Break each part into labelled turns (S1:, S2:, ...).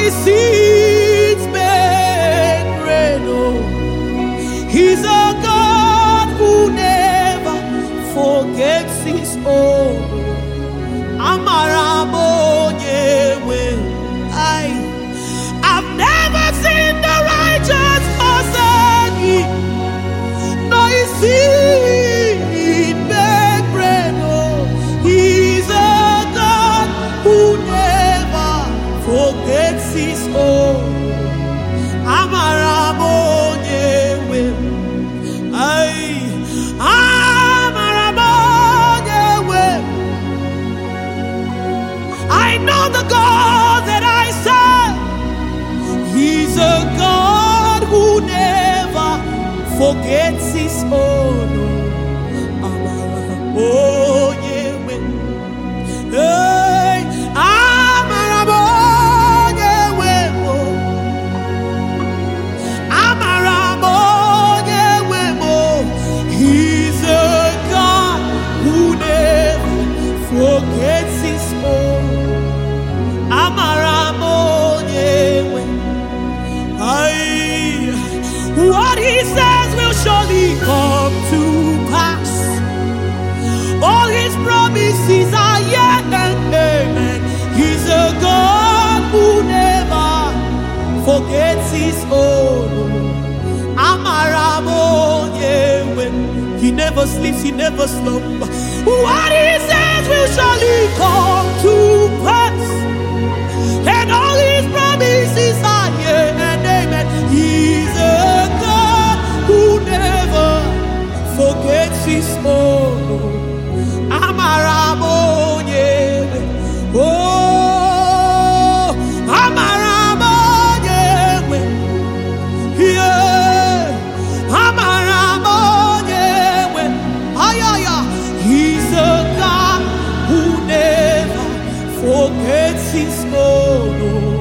S1: his seeds make rain. Oh, he's a God who never forgets his own. I've never seen the righteous forsaken, nor his seed beg bread. Oh, he's a God who never forgets his own. I know the God that I serve. He's a God who never forgets his own. He's a God who never forgets his own. What he says will surely come to pass. All his promises are yet and amen. He's a God who never forgets his own. He never sleeps, he never slumbers. What he says will surely come to pass, and all his promises are yea and amen. He's a God who never forgets his own. He's a God who never forgets his own.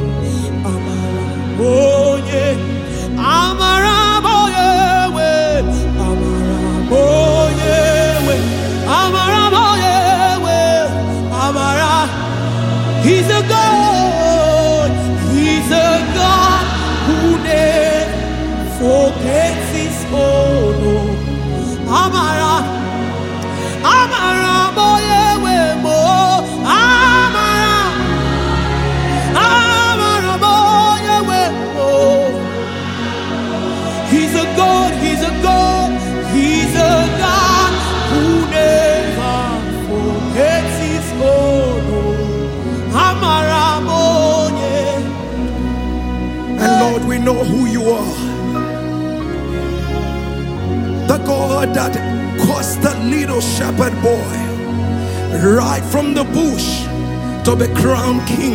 S1: He's a God who never forgets his own. He's a God, he's a God, he's a God who never forgets his own.
S2: And Lord, we know who you are. The God that caused the little shepherd boy right from the bush to be crowned king.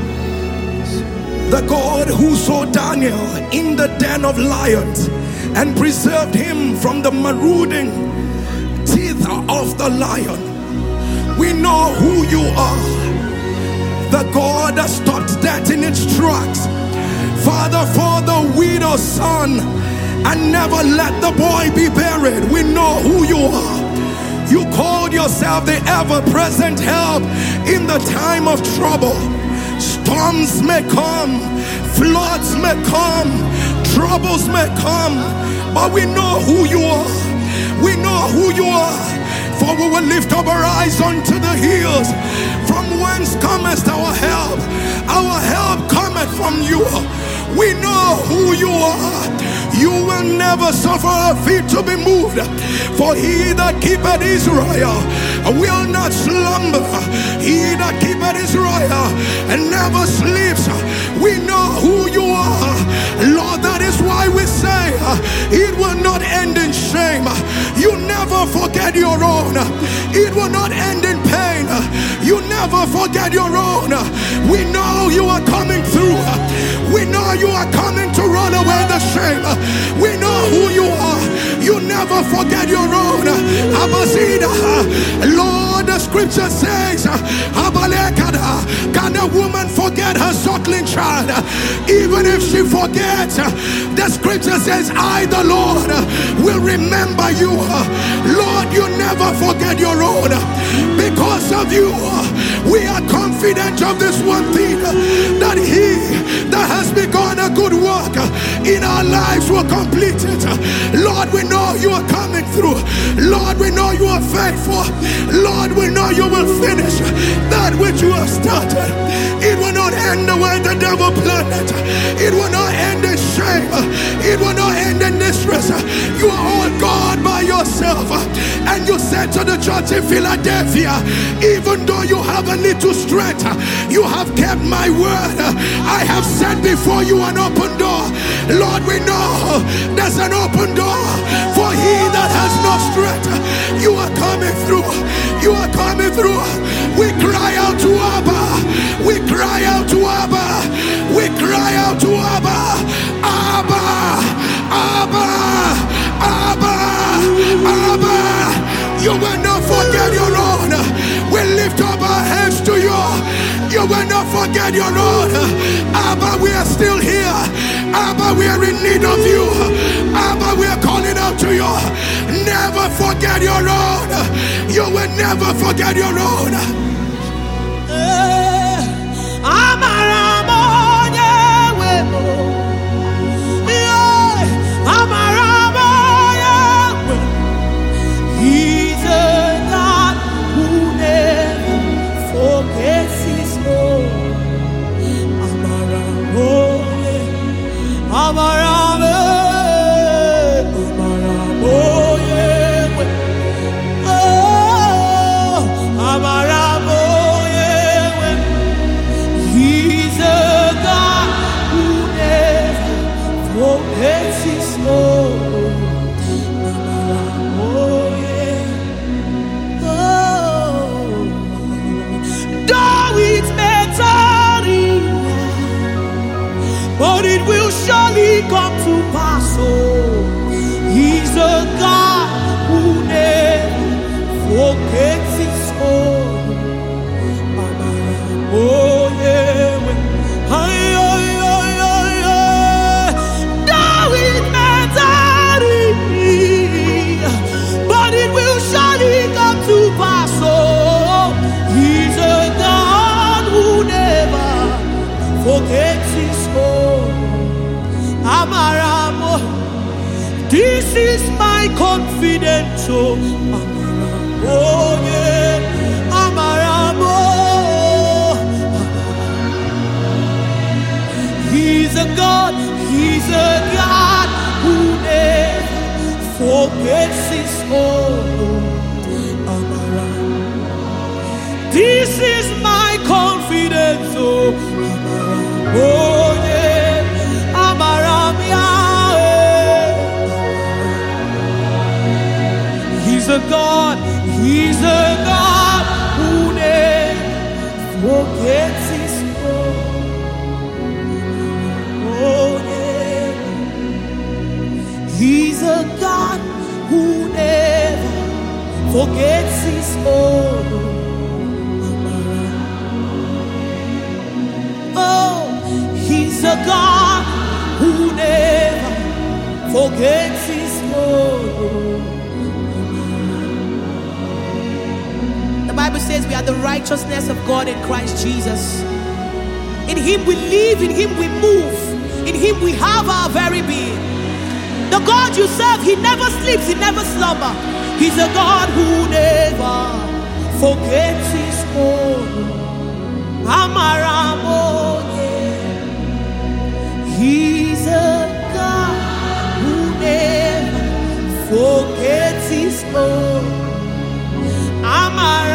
S2: The God who saw Daniel in the den of lions and preserved him from the marauding teeth of the lion. We know who you are. The God that stopped death in its tracks, Father, for the widow's son, and never let the boy be buried. We know who you are. You called yourself the ever-present help in the time of trouble. Storms may come, floods may come, troubles may come, but we know who you are. We know who you are. For we will lift up our eyes unto the hills, from whence cometh our help. Our help cometh from you. We know who you are. You will never suffer our feet to be moved. For he that keepeth Israel will not slumber. He that keepeth Israel and never sleeps. We know who you are. Lord, that is why we say it will not end in shame. You never forget your own. It will not end in pain. You never forget your own. We know you are coming through. We know you are coming to run away the shame. We know who you are. You never forget your own. Lord, the scripture says, can a woman forget her suckling child? Even if she forgets, the scripture says, I, the Lord, will remember you. Lord, you never forget your own. Because of you, we are confident of this one thing, that he that lives will complete it. Lord, we know you are coming through. Lord, we know you are faithful. Lord, we know you will finish that which you have started. It will not end the way the devil planned it. It will not end in shame. It will not end in distress. You are all God by yourself. And you said to the church in Philadelphia, even though you have a little strength, you have kept my word. I have set before you an open door. Lord, we know there's an open door for he that has no strength. You are coming through. You are coming through. We cry out to Abba. We cry out to Abba. We cry out to Abba. Abba. Abba. Abba. Abba. You will not forget your own. We lift up our hands to you. You will not forget your own. Abba, we are still here. Abba, we are in need of you. Abba, we are calling out to you. Never forget your own. You will never forget your own.
S1: He's a God who never forgets his own. He's a God who never forgets his own. But it will surely come to pass. Oh, he's a God who never forgets his own. Oh, yeah. Though it may tarry, but it will surely come to pass. Oh, he's a God who never forgets his own. Amaramo, this is my confidence. Oh, Amaramo, oh yeah, Amaramo. He's a God who never forgets his own. Amaramo, this is my confidence. Oh, Amaramo, oh yeah. He's a God who never forgets his own. Oh yeah. He's a God who never forgets his own. Oh, he's a God who never forgets his own. The Bible says we are the righteousness of God in Christ Jesus. In him we live, in him we move, in him we have our very being. The God you serve, he never sleeps, he never slumbers. He's a God who never forgets his own. Amaramo, yeah. He's a God who never forgets his own. Amaramo.